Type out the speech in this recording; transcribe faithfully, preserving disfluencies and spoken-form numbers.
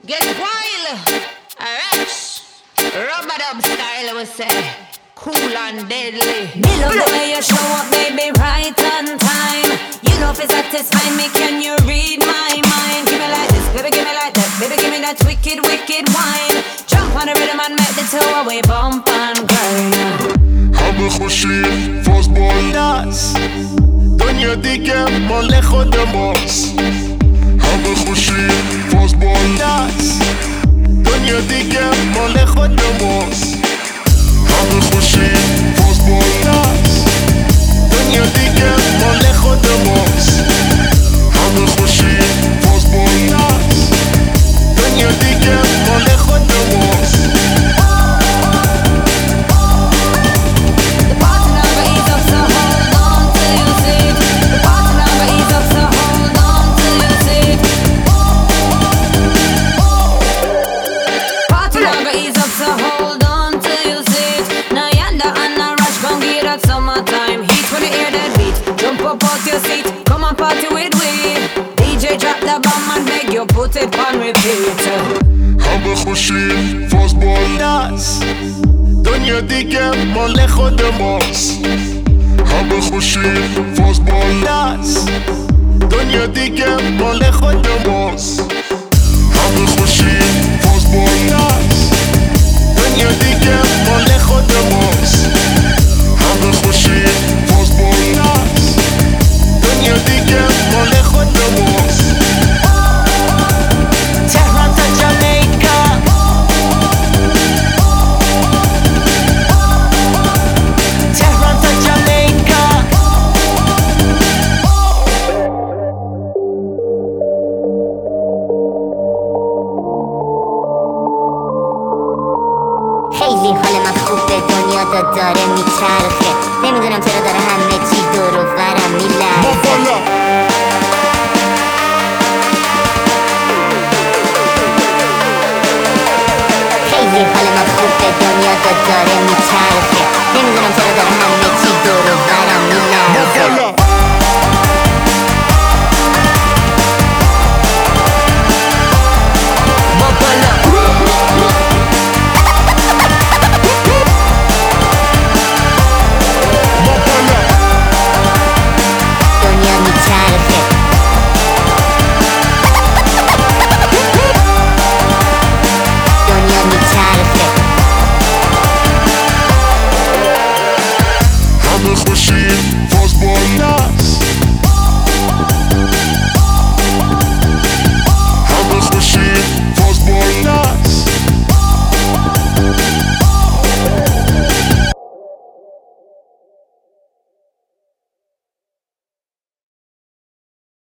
Get wild, rush, rubber dub style, we say, cool and deadly. Me love the way you show up, baby, right on time. You know if it's satisfying me, can you read my mind? Give me like this, baby, give me like that, baby, give me that wicked, wicked wine. Jump on the rhythm and make the two away bump and grind. همه خوشی فازبال دست دنیا دیگه مال خود ماست. همه خوشی فازبال دست دنیا دیگه مال خود ماست. همه خوشی فازبال دست دنیا دیگه مال خود ماست. همه خوشی فازبال دست دنیا دیگه مال خود ماست. Put it on repeat. همه خوشی فازبال دست دنیا دیگه مال خود ماست. همه خوشی فازبال دست دنیا دیگه مال خود ماست. همه خوشی فازبال دست دنیا دیگه مال خود ماست. همه خوشی فازبال دست دنیا دیگه مال خود ماست. خیلی حال من خوبه، دنیا دا داره میچرخه، نمیدونم چرا داره همه چی دور و برم میلرزه. خیلی حال من خوبه، دنیا دا داره میچرخه، نمیدونم چرا داره همه